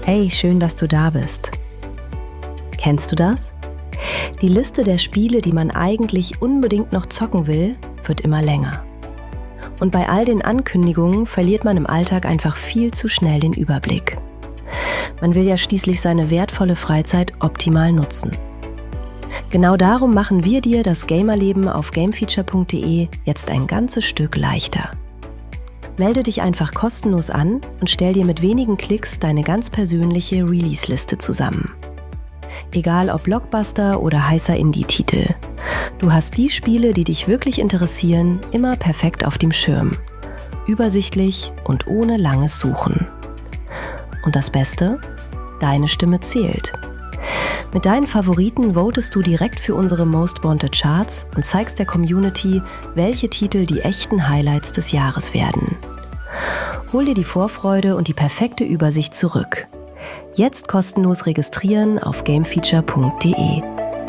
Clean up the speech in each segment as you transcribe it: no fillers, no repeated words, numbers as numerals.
Hey, schön, dass du da bist. Kennst du das? Die Liste der Spiele, die man eigentlich unbedingt noch zocken will, wird immer länger. Und bei all den Ankündigungen verliert man im Alltag einfach viel zu schnell den Überblick. Man will ja schließlich seine wertvolle Freizeit optimal nutzen. Genau darum machen wir dir das Gamerleben auf gamefeature.de jetzt ein ganzes Stück leichter. Melde dich einfach kostenlos an und stell dir mit wenigen Klicks deine ganz persönliche Release-Liste zusammen. Egal ob Blockbuster oder heißer Indie-Titel. Du hast die Spiele, die dich wirklich interessieren, immer perfekt auf dem Schirm. Übersichtlich und ohne langes Suchen. Und das Beste? Deine Stimme zählt. Mit deinen Favoriten votest du direkt für unsere Most Wanted Charts und zeigst der Community, welche Titel die echten Highlights des Jahres werden. Hol dir die Vorfreude und die perfekte Übersicht zurück. Jetzt kostenlos registrieren auf gamefeature.de.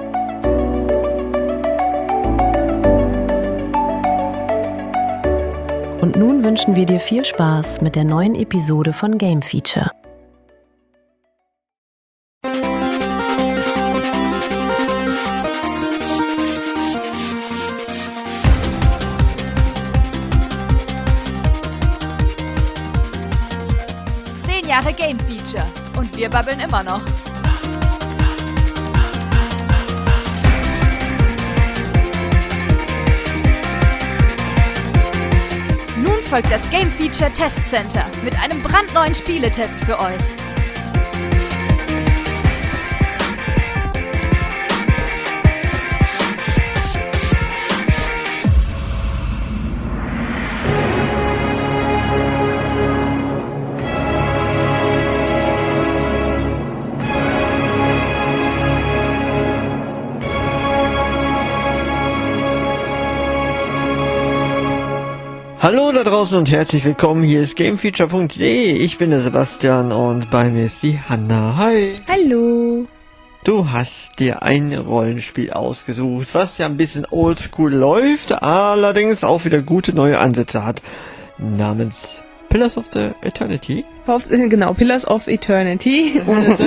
Und nun wünschen wir dir viel Spaß mit der neuen Episode von Game Feature. Jahre Game Feature und wir babbeln immer noch. Nun folgt das Game Feature Test Center mit einem brandneuen Spieletest für euch. Hallo da draußen und herzlich willkommen, hier ist gamefeature.de, ich bin der Sebastian und bei mir ist die Hanna. Hi! Hallo! Du hast dir ein Rollenspiel ausgesucht, was ja ein bisschen oldschool läuft, allerdings auch wieder gute neue Ansätze hat, namens Pillars of the Eternity. Genau, Pillars of Eternity.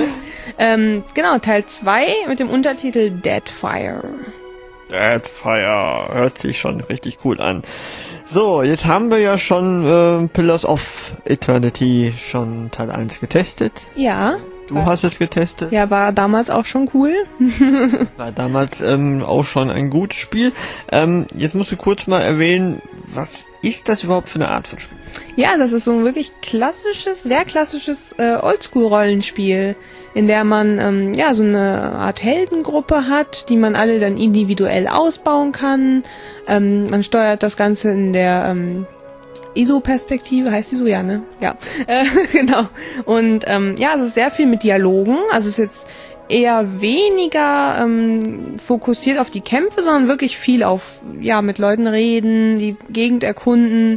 Genau, Teil 2 mit dem Untertitel Deadfire. Deadfire, hört sich schon richtig cool an. So, jetzt haben wir ja schon Pillars of Eternity schon Teil 1 getestet. Ja. Du hast es getestet. Ja, war damals auch schon cool. War damals auch schon ein gutes Spiel. Jetzt musst du kurz mal erwähnen, was ist das überhaupt für eine Art von Spiel? Ja, das ist so ein wirklich sehr klassisches Oldschool-Rollenspiel, in der man so eine Art Heldengruppe hat, die man alle dann individuell ausbauen kann. Man steuert das Ganze in der ISO-Perspektive, heißt die so? Ja, ne? Ja, genau. Und es ist sehr viel mit Dialogen, also es ist jetzt eher weniger fokussiert auf die Kämpfe, sondern wirklich viel auf, mit Leuten reden, die Gegend erkunden,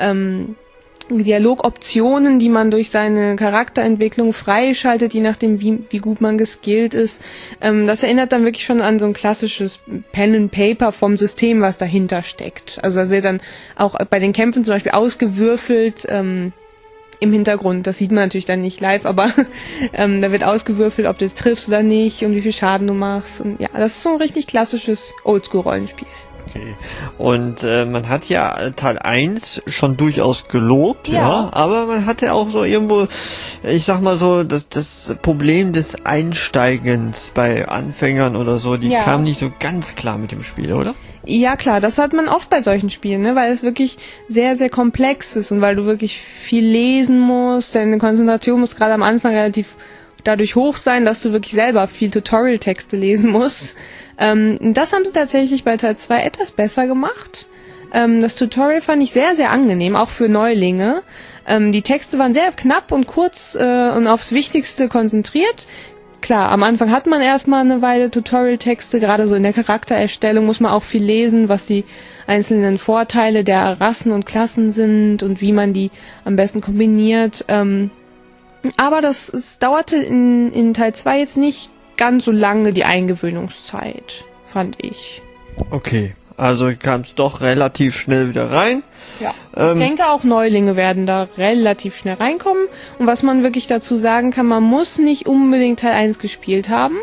Dialogoptionen, die man durch seine Charakterentwicklung freischaltet, je nachdem wie gut man geskillt ist. Das erinnert dann wirklich schon an so ein klassisches Pen and Paper vom System, was dahinter steckt. Also da wird dann auch bei den Kämpfen zum Beispiel ausgewürfelt im Hintergrund. Das sieht man natürlich dann nicht live, aber da wird ausgewürfelt, ob du es triffst oder nicht und wie viel Schaden du machst. Und ja, das ist so ein richtig klassisches Oldschool-Rollenspiel. Okay. Und man hat ja Teil 1 schon durchaus gelobt, ja, aber man hatte auch so irgendwo, ich sag mal so, das Problem des Einsteigens bei Anfängern oder so, die kam nicht so ganz klar mit dem Spiel, oder? Ja, klar, das hat man oft bei solchen Spielen, ne, weil es wirklich sehr, sehr komplex ist und weil du wirklich viel lesen musst, deine Konzentration muss gerade am Anfang relativ dadurch hoch sein, dass du wirklich selber viel Tutorial-Texte lesen musst. Das haben sie tatsächlich bei Teil 2 etwas besser gemacht. Das Tutorial fand ich sehr, sehr angenehm, auch für Neulinge. Die Texte waren sehr knapp und kurz und aufs Wichtigste konzentriert. Klar, am Anfang hat man erstmal eine Weile Tutorial-Texte, gerade so in der Charaktererstellung muss man auch viel lesen, was die einzelnen Vorteile der Rassen und Klassen sind und wie man die am besten kombiniert. Aber es dauerte in Teil 2 jetzt nicht ganz so lange, die Eingewöhnungszeit, fand ich. Okay, also kam es doch relativ schnell wieder rein. Ja. Ich denke auch Neulinge werden da relativ schnell reinkommen. Und was man wirklich dazu sagen kann, man muss nicht unbedingt Teil 1 gespielt haben.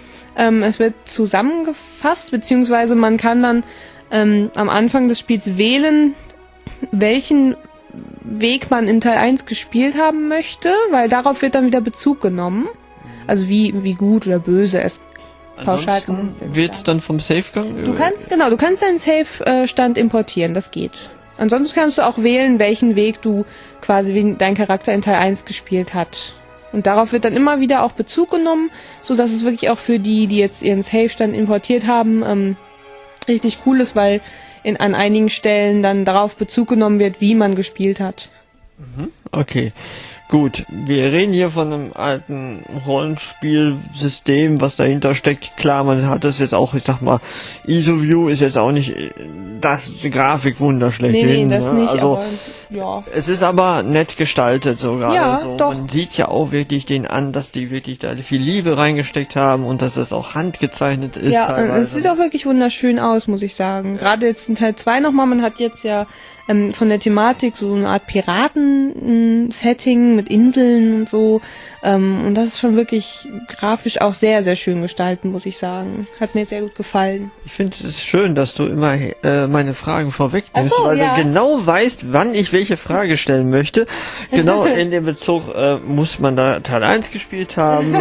Es wird zusammengefasst, beziehungsweise man kann dann am Anfang des Spiels wählen, welchen Weg man in Teil 1 gespielt haben möchte, weil darauf wird dann wieder Bezug genommen. Also wie gut oder böse es pauschal wird es dann vom Safe-Gang? Du kannst deinen Safe-Stand importieren, das geht. Ansonsten kannst du auch wählen, welchen Weg du quasi wie dein Charakter in Teil 1 gespielt hat. Und darauf wird dann immer wieder auch Bezug genommen, so dass es wirklich auch für die jetzt ihren Safe-Stand importiert haben, richtig cool ist, weil an einigen Stellen dann darauf Bezug genommen wird, wie man gespielt hat. Okay. Gut, wir reden hier von einem alten Rollenspielsystem, was dahinter steckt. Klar, man hat das jetzt auch, ich sag mal, IsoView ist jetzt auch nicht das Grafikwunder schlechthin. Nee, das nicht, also, aber ja. Es ist aber nett gestaltet so gerade. Ja, so. doch. Man sieht ja auch wirklich denen an, dass die wirklich da viel Liebe reingesteckt haben und dass das auch handgezeichnet ist. Ja, teilweise. es sieht auch wirklich wunderschön aus, muss ich sagen. Gerade jetzt in Teil 2 nochmal, man hat jetzt ja von der Thematik so eine Art Piraten-Setting mit Inseln und so. Und das ist schon wirklich grafisch auch sehr, sehr schön gestaltet, muss ich sagen. Hat mir sehr gut gefallen. Ich finde es schön, dass du immer meine Fragen vorwegnimmst, Ach so, weil ja. du genau weißt, wann ich welche Frage stellen möchte. Genau in dem Bezug muss man da Teil 1 gespielt haben.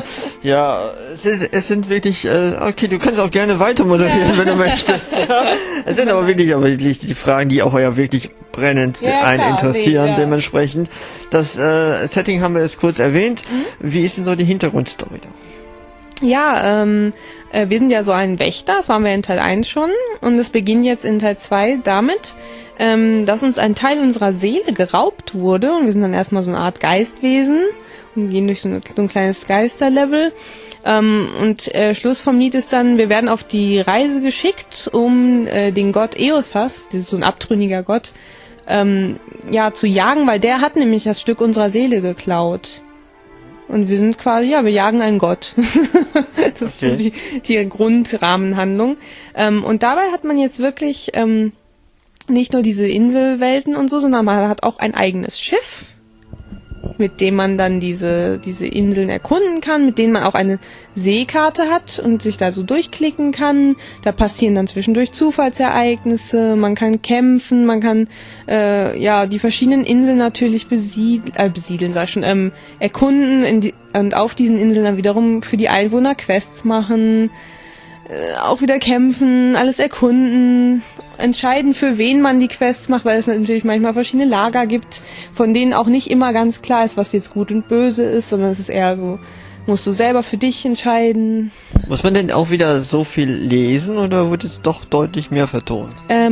Ja, es sind wirklich, okay, du kannst auch gerne weiter moderieren, wenn du möchtest. Ja. Es sind aber wirklich die Fragen, die auch wirklich brennend einen interessieren, dementsprechend. Das Setting haben wir jetzt kurz erwähnt. Wie ist denn so die Hintergrundstory da? Ja, wir sind ja so ein Wächter, das waren wir in Teil 1 schon. Und es beginnt jetzt in Teil 2 damit, dass uns ein Teil unserer Seele geraubt wurde. Und wir sind dann erstmal so eine Art Geistwesen und gehen durch so ein kleines Geisterlevel. Und Schluss vom Lied ist dann, wir werden auf die Reise geschickt, um den Gott Eosas, das ist so ein abtrünniger Gott, zu jagen, weil der hat nämlich das Stück unserer Seele geklaut. Und wir sind quasi, wir jagen einen Gott. Das ist so die Grundrahmenhandlung. Und dabei hat man jetzt wirklich nicht nur diese Inselwelten und so, sondern man hat auch ein eigenes Schiff, mit dem man dann diese Inseln erkunden kann, mit denen man auch eine Seekarte hat und sich da so durchklicken kann. Da passieren dann zwischendurch Zufallsereignisse, man kann kämpfen, man kann die verschiedenen Inseln natürlich erkunden und auf diesen Inseln dann wiederum für die Einwohner Quests machen, auch wieder kämpfen, alles erkunden, entscheiden, für wen man die Quests macht, weil es natürlich manchmal verschiedene Lager gibt, von denen auch nicht immer ganz klar ist, was jetzt gut und böse ist, sondern es ist eher so, musst du selber für dich entscheiden. Muss man denn auch wieder so viel lesen oder wird es doch deutlich mehr vertont?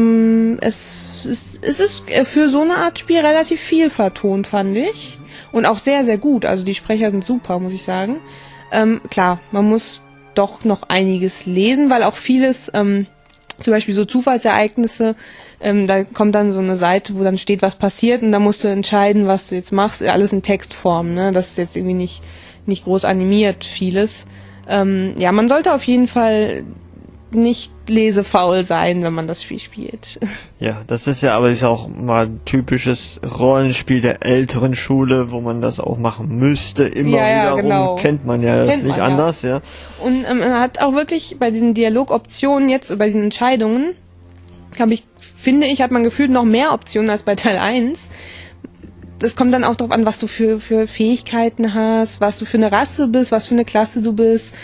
Es ist für so eine Art Spiel relativ viel vertont, fand ich. Und auch sehr, sehr gut. Also die Sprecher sind super, muss ich sagen. Klar, man muss doch noch einiges lesen, weil auch vieles, zum Beispiel so Zufallsereignisse, da kommt dann so eine Seite, wo dann steht, was passiert und da musst du entscheiden, was du jetzt machst. Alles in Textform, ne? Das ist jetzt irgendwie nicht groß animiert, vieles. Man sollte auf jeden Fall nicht lesefaul sein, wenn man das Spiel spielt. Ja, das ist ja auch mal ein typisches Rollenspiel der älteren Schule, wo man das auch machen müsste. Immer wiederum genau. Kennt man ja das nicht anders, ja. Und man hat auch wirklich bei diesen Dialogoptionen jetzt, bei diesen Entscheidungen, hat man gefühlt noch mehr Optionen als bei Teil 1. Es kommt dann auch darauf an, was du für Fähigkeiten hast, was du für eine Rasse bist, was für eine Klasse du bist,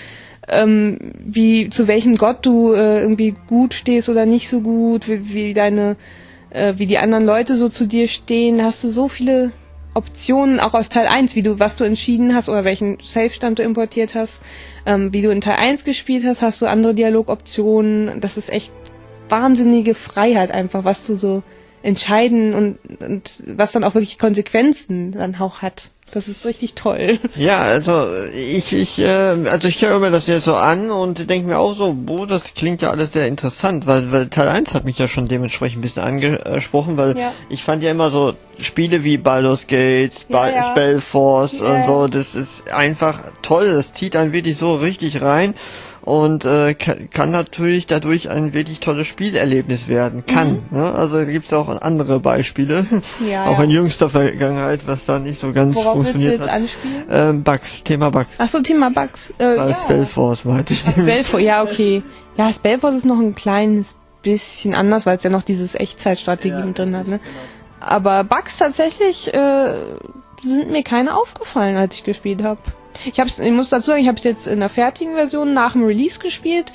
zu welchem Gott du irgendwie gut stehst oder nicht so gut, wie die anderen Leute so zu dir stehen. Da hast du so viele Optionen, auch aus Teil 1, was du entschieden hast oder welchen Safe-Stand du importiert hast. Wie du in Teil 1 gespielt hast du andere Dialogoptionen. Das ist echt wahnsinnige Freiheit einfach, was du so entscheiden und was dann auch wirklich Konsequenzen dann auch hat. Das ist richtig toll. Ja, also ich höre mir das jetzt so an und denke mir auch so, das klingt ja alles sehr interessant, weil Teil 1 hat mich ja schon dementsprechend ein bisschen angesprochen, weil ich fand ja immer so Spiele wie Baldur's Gate, Spellforce und so, das ist einfach toll, das zieht einen wirklich so richtig rein. und kann natürlich dadurch ein wirklich tolles Spielerlebnis werden. Ne? Also da gibt's auch andere Beispiele, auch in jüngster Vergangenheit, was da nicht so ganz funktioniert hat. Worauf willst du jetzt anspielen? Bugs, Thema Bugs. Ach so, Thema Bugs. Spellforce meinte ich. Spellforce, ja, okay. Ja, Spellforce ist noch ein kleines bisschen anders, weil es ja noch dieses Echtzeitstrategie mit drin hat, ne? Aber Bugs tatsächlich sind mir keine aufgefallen, als ich gespielt habe. Ich muss dazu sagen, ich habe es jetzt in der fertigen Version nach dem Release gespielt.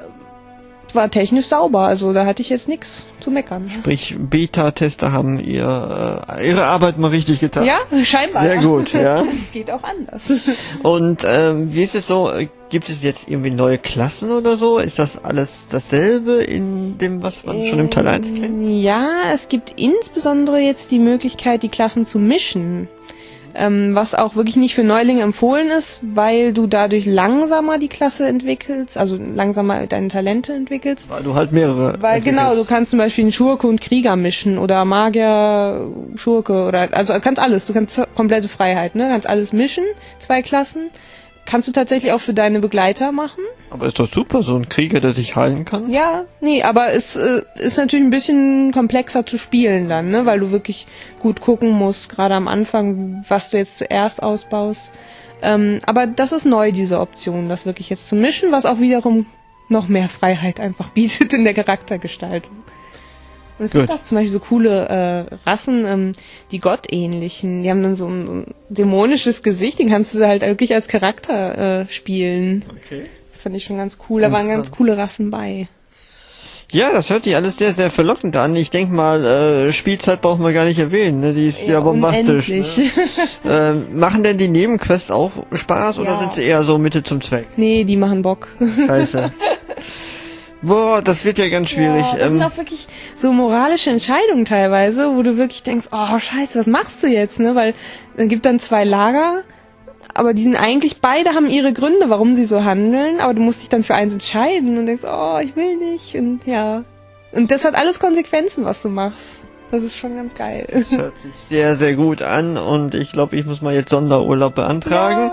War technisch sauber, also da hatte ich jetzt nichts zu meckern. Sprich, Beta-Tester haben ihre Arbeit mal richtig getan. Ja, scheinbar. Sehr gut, ja. Es geht auch anders. Und wie ist es so? Gibt es jetzt irgendwie neue Klassen oder so? Ist das alles dasselbe in dem, was man schon im Teil 1 kennt? Ja, es gibt insbesondere jetzt die Möglichkeit, die Klassen zu mischen. Was auch wirklich nicht für Neulinge empfohlen ist, weil du dadurch langsamer die Klasse entwickelst, also langsamer deine Talente entwickelst. Weil du halt mehrere genau, du kannst zum Beispiel einen Schurke und Krieger mischen oder Magier, Schurke oder, also kannst alles, du kannst komplette Freiheit, ne, kannst alles mischen, 2 Klassen. Kannst du tatsächlich auch für deine Begleiter machen. Aber ist doch super, so ein Krieger, der sich heilen kann. Ja, nee, aber es ist natürlich ein bisschen komplexer zu spielen dann, ne, weil du wirklich gut gucken musst, gerade am Anfang, was du jetzt zuerst ausbaust. Aber das ist neu, diese Option, das wirklich jetzt zu mischen, was auch wiederum noch mehr Freiheit einfach bietet in der Charaktergestaltung. Und es gibt auch zum Beispiel so coole Rassen, die gottähnlichen. Die haben dann so ein dämonisches Gesicht, den kannst du halt wirklich als Charakter spielen. Okay. Fand ich schon ganz cool. Da waren ganz coole Rassen bei. Ja, das hört sich alles sehr, sehr verlockend an. Ich denke mal, Spielzeit brauchen wir gar nicht erwähnen. Ne? Die ist ja bombastisch. Ne? Machen denn die Nebenquests auch Spaß oder sind sie eher so Mittel zum Zweck? Nee, die machen Bock. Scheiße. Boah, das wird ja ganz schwierig. Ja, das sind auch wirklich so moralische Entscheidungen teilweise, wo du wirklich denkst, oh scheiße, was machst du jetzt, ne? Weil es gibt dann 2 Lager, aber die sind eigentlich, beide haben ihre Gründe, warum sie so handeln, aber du musst dich dann für eins entscheiden und denkst, oh, ich will nicht und ja. Und das hat alles Konsequenzen, was du machst. Das ist schon ganz geil. Das hört sich sehr, sehr gut an und ich glaube, ich muss mal jetzt Sonderurlaub beantragen.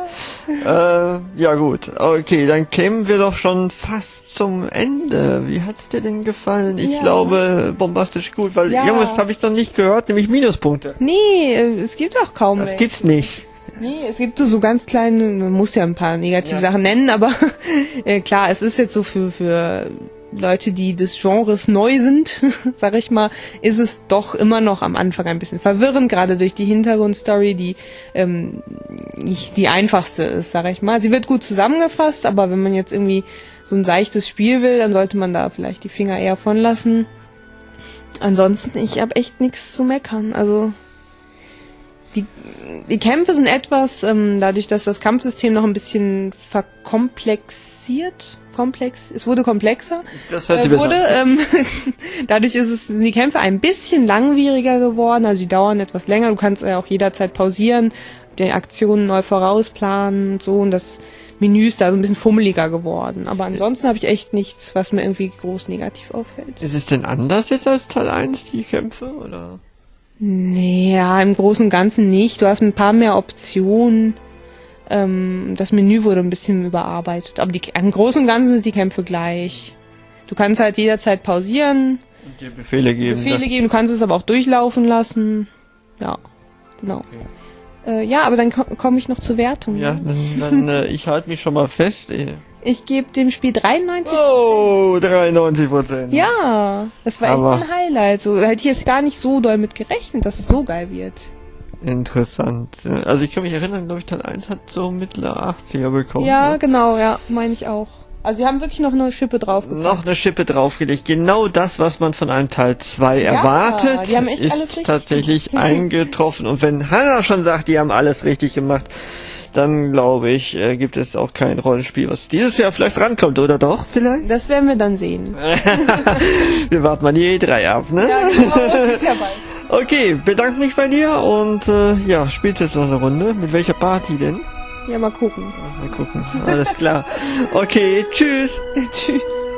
Ja gut, okay, dann kämen wir doch schon fast zum Ende. Wie hat's dir denn gefallen? Ich glaube, bombastisch gut, weil irgendwas habe ich noch nicht gehört, nämlich Minuspunkte. Nee, es gibt auch kaum Das gibt's nicht. Nee, es gibt so ganz kleine, man muss ja ein paar negative Sachen nennen, aber klar, es ist jetzt so für Leute, die des Genres neu sind, sag ich mal, ist es doch immer noch am Anfang ein bisschen verwirrend, gerade durch die Hintergrundstory, die nicht die einfachste ist, sag ich mal. Sie wird gut zusammengefasst, aber wenn man jetzt irgendwie so ein seichtes Spiel will, dann sollte man da vielleicht die Finger eher von lassen. Ansonsten, ich habe echt nichts zu meckern. Also die Kämpfe sind etwas, dadurch, dass das Kampfsystem noch ein bisschen es wurde komplexer. Das hört sich besser an. Dadurch sind die Kämpfe ein bisschen langwieriger geworden, also die dauern etwas länger. Du kannst ja auch jederzeit pausieren, die Aktionen neu vorausplanen und so, und das Menü ist da so ein bisschen fummeliger geworden. Aber ansonsten habe ich echt nichts, was mir irgendwie groß negativ auffällt. Ist es denn anders jetzt als Teil 1, die Kämpfe, oder? Nee, ja, im Großen und Ganzen nicht. Du hast ein paar mehr Optionen. Das Menü wurde ein bisschen überarbeitet. Aber im Großen und Ganzen sind die Kämpfe gleich. Du kannst halt jederzeit pausieren. Und dir Befehle geben. Du kannst es aber auch durchlaufen lassen. Ja, genau. Okay. Ja, aber dann komme ich noch zur Wertung. Ja, dann ich halte mich schon mal fest. Ich gebe dem Spiel 93%. Oh, 93%. Ja, das war echt ein Highlight. So hätte ich jetzt gar nicht so doll mit gerechnet, dass es so geil wird. Interessant. Also ich kann mich erinnern, glaube ich, Teil 1 hat so mittlere 80er bekommen. Ja, ne? Genau, ja, meine ich auch. Also sie haben wirklich noch eine Schippe draufgepackt. Noch eine Schippe draufgelegt. Genau das, was man von einem Teil 2 erwartet, die haben echt ist alles richtig tatsächlich eingetroffen. Und wenn Hannah schon sagt, die haben alles richtig gemacht, dann glaube ich, gibt es auch kein Rollenspiel, was dieses Jahr vielleicht rankommt, oder doch vielleicht? Das werden wir dann sehen. Wir warten mal die E3 ab, ne? Ja, genau, ist ja bald. Okay, bedanke mich bei dir und ja, spielst jetzt noch eine Runde. Mit welcher Party denn? Ja, mal gucken. Mal gucken, alles klar. Okay, tschüss. Tschüss.